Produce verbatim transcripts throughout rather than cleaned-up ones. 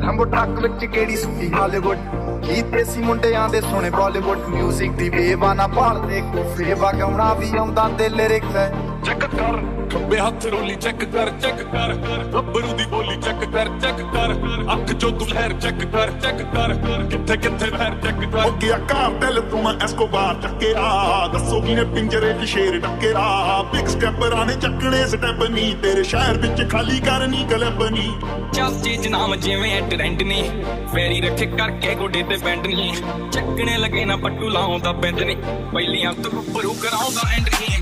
ਲੰਬੋ truck ਵਿੱਚ ਕਿਹੜੀ ਸੁੱਕੀ ਹਾਲੀਵੁੱਡ ਗੀਤ ਦੇਸੀ ਮੁੰਡਿਆਂ ਦੇ ਸੋਹਣੇ ਬਾਲੀਵੁੱਡ ਮਿਊਜ਼ਿਕ ਦੀ ਵੇਵਾ ਨਾ ਭਾਲਦੇ ਫੇਵਾ ਗਾਉਣਾ ਵੀ ਆਉਂਦਾ ਤੇ ਲਿਰਿਕਸ ਹੈ ਚੈੱਕ ਕਰ ਖੱਬੇ ਹੱਥ ਰੋਲੀ ਚੈੱਕ ਕਰ ਚੈੱਕ ਕਰ ਗੱਭਰੂ ਦੀ ਬੋਲੀ ਚੈੱਕ ਕਰ ਚੈੱਕ ਕਰ ਅੱਖ ਚੋਂ ਤੂੰ ਲਹਿਰ ਚੈੱਕ ਕਰ ਚੈੱਕ ਕਰ ਕਿੱਥੇ ਕਿੱਥੇ ਵਹਿਰ ਚੈੱਕ ਕਰ ਹੋ ਗਿਆ ਕਾਰਟੈਲ ਤੂੰ ਮੈਂ ਐਸਕੋਬਾਰ ਚੱਕੇਰਾ ਦੱਸੋ ਕਿਨੇ ਪਿੰਜਰੇ 'ਚ ਸ਼ੇਰ ਡੱਕੇਰਾ ਬਿਗ ਸਟੈਪਰਾਂ ਨੇ ਚੱਕਣੇ ਸਟੈਪ ਨਹੀਂ ਤੇਰੇ ਸ਼ਹਿਰ ਵਿੱਚ ਖਾਲੀ ਕਰਨੀ ਕਲੱਬ ਨਹੀਂ ਚੱਲ ਚੀਜ਼ ਨਾਮ ਜਿਵੇਂ ਟ੍ਰੈਂਡ ਨਹੀਂ ਫੇਰੀ ਰੱਖੇ ਕਰਕੇ ਗੋਡੇ ਤੇ ਬੈਂਡ ਨਹੀਂ ਚੱਕਣੇ ਲੱਗੇ ਨਾ ਪੱਟੂ ਲਾਉਂਦਾ ਬਿੰਦ ਨਹੀਂ ਪਹਿਲੀਆਂ ਤੋਂ ਉੱਪਰੂ ਕਰਾਉਂਦਾ ਐਂਡ ਨਹੀਂ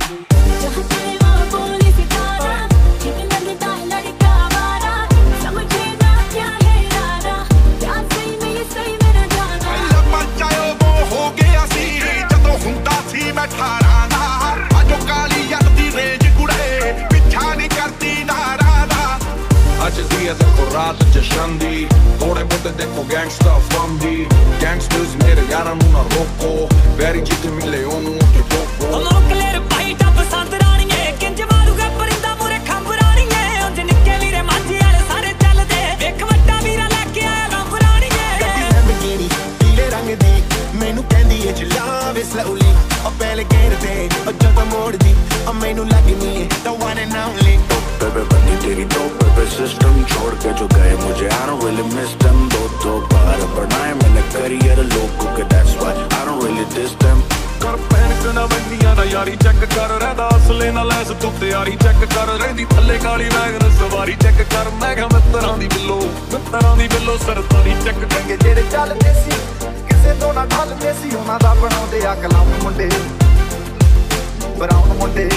देखो रात जशन दी थोड़े बहुत देखो गैंगस्टर from दी gangsters मेरे यारा नू ना रोको वेरी जित मिले ओनू ते टोको मोकलेर भाई टप संत राणीए किंज मारूगा परिंदा मोरे खंभ राणीए उंज निक्के वीरे मांझी वाले सारे चलदे देख वड्डा वीरा लेके आया गंभ राणीए लैम्बोर्गिनी पीले रंग दी मैनू कहंदी ए चलावे slowly ओ पहले गेर दे ओ जद मोड़दी ओ मैनू लगनी है the one and only बेबे बनी तेरी दो बेबे सिस्टम छोड़ के जो गए मुझे I don't really miss them दो दो बार बनाए मैंने करियर लोगों के that's why I don't really diss them कर पैनक ना वंडियां ना यारी चेक कर रहदा असले ना लैस तू तैयारी चेक कर रहंदी थल्ले काली वैगन सवारी चेक कर मैं कहा मित्तरां दी बिल्लो मित्तरां दी बिल्लो सरदारी चेक ਚੰਗੇ ਜਿਹੜੇ ਚੱਲਦੇ ਸੀ ਕਿਸੇ ਤੋਂ ਨਾ ਢਲਦੇ ਸੀ ਉਹਨਾਂ ਦਾ ਬਣਾਉਂਦੇ ਆ ਕਲਾਮ ਮੁੰਡੇ ਬਰਾਉਨ ਮੁੰਡੇ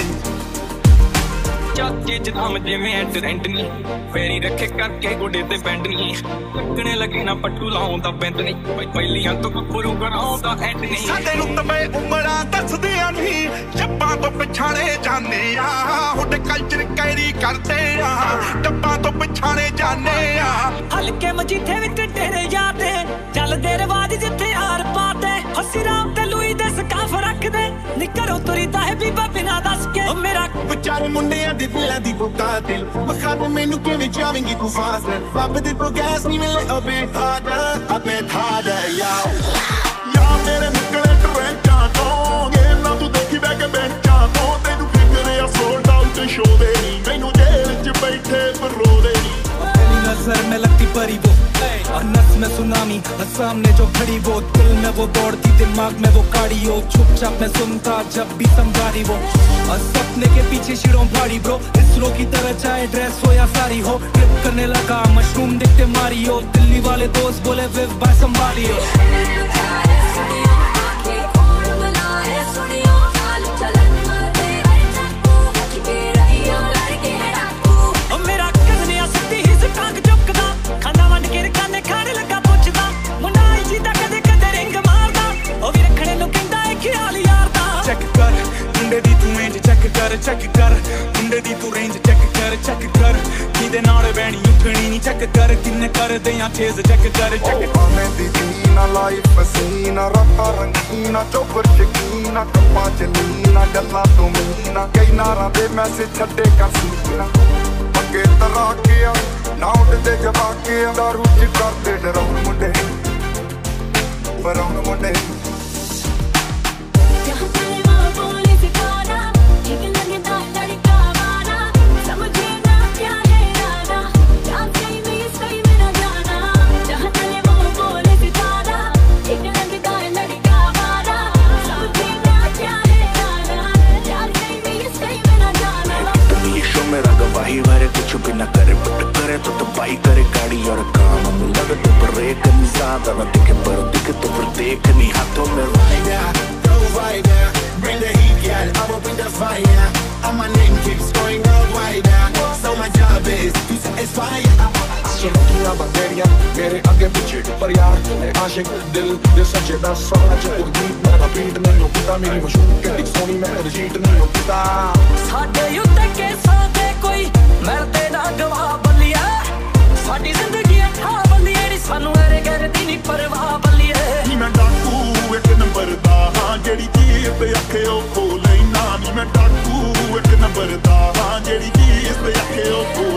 ਚਾਚੇ ਜਨਾਮ ਜਿਵੇਂ ਟ੍ਰੈਂਡ ਨਹੀਂ ਫੇਰੀ ਰੱਖੇ ਕਰਕੇ ਗੋਡੇ ਤੇ ਬੈਂਡ ਨਹੀਂ ਲੱਗਣੇ ਲੱਗੇ ਨਾ ਪੱਟੂ ਲਾਉਂਦਾ ਬਿੰਦ ਨਹੀਂ ਪਹਿਲੀਆਂ ਤੋਂ ਉੱਪਰੂ ਕਰਾਉਂਦਾ ਐਂਡ ਨਹੀਂ ਸਾਡੇ ਰੁਤਬੇ ਉਮਰਾਂ ਦੱਸਦੀਆਂ ਨਹੀਂ ਜੱਪਾਂ ਤੋਂ ਪਛਾਣੇ ਜਾਂਦੇ ਆ ਹੁੱਡ ਕਲਚਰ ਕੈਰੀ ਕਰਦੇ ਆ ਜੱਪਾਂ ਤੋਂ ਪਛਾਣੇ ਜਾਂਦੇ ਆ ਹਲਕੇ ਮਜੀਠੇ ਵਿੱਚ ਤੇਰੇ ਯਾਦੇ ਚੱਲਦੇ ਰਿਵਾਜ ਜਿੱਥੇ ਆਰ ਪਾਤੇ ਹੱਸੀ ਰਾਮ ਤੇ ਲੂਈ ਦੇ ਸਕਾਫ ਰੱਖਦੇ ਨੀ ਘਰੋਂ ਤੁਰੀਦਾ ਹੈ ਬੀਬਾ ਬਿਨਾ ਦੱਸ ਕੇ ਉਹ ਮੇਰਾ ਵਿਚਾਰੇ ਮੁੰਡਿਆਂ ਦੇ ਦਿਲਾਂ ਦੀ ਬੁਕਾਤਿਲ ਮਖਾਬ ਮੈਨੂੰ ਕਿਵੇਂ ਜਾਵੇਂਗੀ ਤੂੰ ਫਾਸਟ ਰੱਬ ਦੇ ਕੋ ਗੈਸ ਨਹੀਂ ਮਿਲੇ ਅਬੇ ਹਾਰਡਰ ਅਬੇ ਹਾਰਡਰ ਯਾਓ ਯਾ ਮੇਰੇ ਨਿਕਲੇ ਟਰੈਂਚਾਂ ਤੋਂ ਇਹ ਨਾ ਤੂੰ ਦੇਖੀ ਬੈ ਕੇ ਬੈਂਚਾਂ ਤੋਂ ਤੈਨੂੰ ਫਿਕਰ ਆ ਸੋਲਡ ਆਊਟ ਸ਼ੋ ਦੇ ਨਹੀਂ ਮੈਨੂੰ ਜੇਲ੍ਹ 'ਚ ਬੈਠੇ ਪਰੋਦੇ ਨਹੀਂ नजर में लगती परी वो नस में सुनामी सामने जो खड़ी वो दिल में वो दौड़ती दिमाग में वो काड़ी हो चुपचाप मैं सुनता जब भी समझा रही वो सपने के पीछे शिरों भारी ब्रो इसरो की तरह चाहे ड्रेस हो या सारी हो ट्रिप करने लगा मशरूम दिखते मारी हो दिल्ली वाले दोस्त बोले विव बाय संभाली हो चेक कर मुंडे दी तू रेंज चेक कर चेक कर किदे नाल बैणी उठणी नी चेक कर किन्ने कर दे या चेज चेक कर चेक मैं दी दीना लाइफ पसीना रता रंगीना चोपर शकीना कप्पा चलीना गल्ला तो मीना कई नारा दे मैसेज छड्डे कर सीना अगे तरा के ना उठदे जवा के दारू च करदे डराउन मुंडे बराउन मुंडे कुछ भी ना करे बट करे तो तपाई करे गाड़ी और काम में लगे तो ब्रेक नहीं ज्यादा ना दिखे पर दिखे तो फिर देख नहीं हाथों में right now go right now bring the heat girl I'm up in the fire and my name keeps going out wide now so my job is to satisfy चुनौतियां बंदेरियां मेरे आगे पीछे पर यार आशिक दिल दे सच्चे दा सोना च कोई गीत मेरा बीट नहीं होता मेरी मशहूर कितनी सोनी मैं रिजीट नहीं होता साडे उत्ते केसां ते कोई मरदे ना गवाह बलिया साडी जिंदगी अठा बलिया नी सानू एरे गैर दी नी परवाह बलिया नी मैं डाकू एक नंबर दा हां जेड़ी चीज ते अखे ओ खो लेना नी मैं डाकू एक नंबर दा हां जेड़ी चीज ते अखे ओ